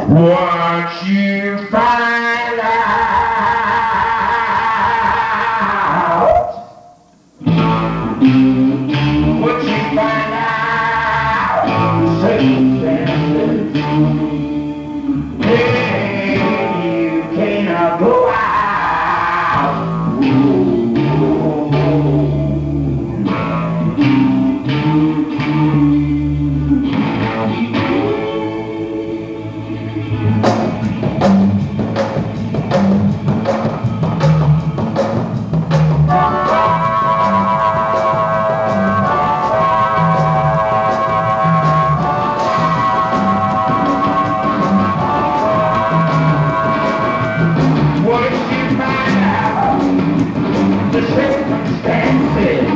Once you find out, once you find out the circumstances, then you cannot go out. The circumstances,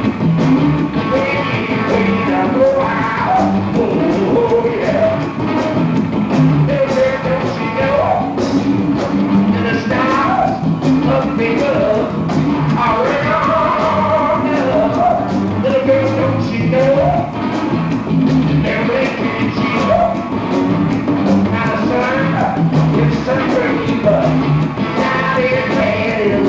when I go out, oh yeah, don't you know, and the stars up above are around us. Little girl, don't you know, they're making you out of sun, it's sunburn, but now they're glad it's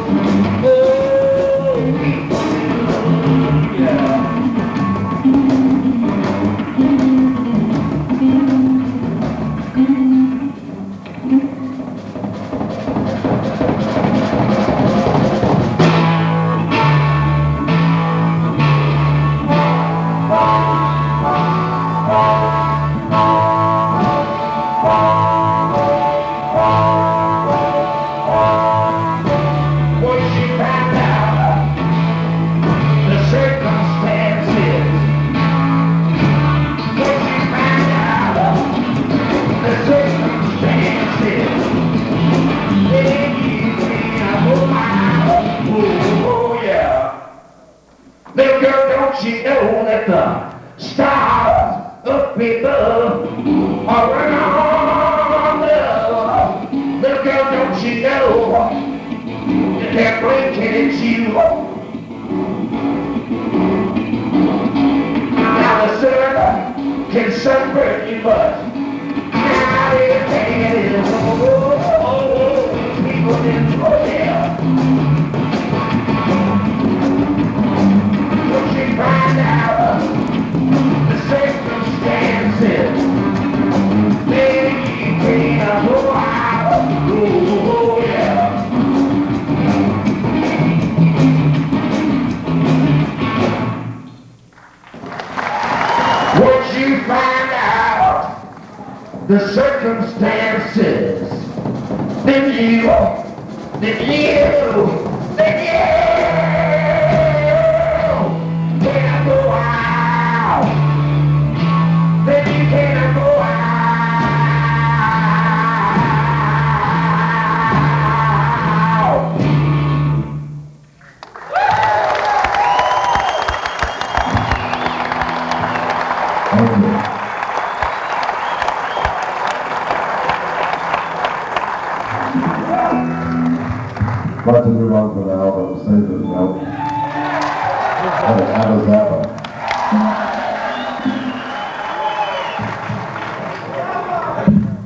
little girl, don't you know that the stars up above are around us? Little girl, don't you know that they're blinking at you? Now the sun can sunburn you, but now they're taking it. People in the hotel. Find out the circumstances, then you can't go out. Oh yeah. Once you find out the circumstances, then you cannot go out. Then you cannot go out. I'd like to move on for now, but we'll save this note. Abba Zaba.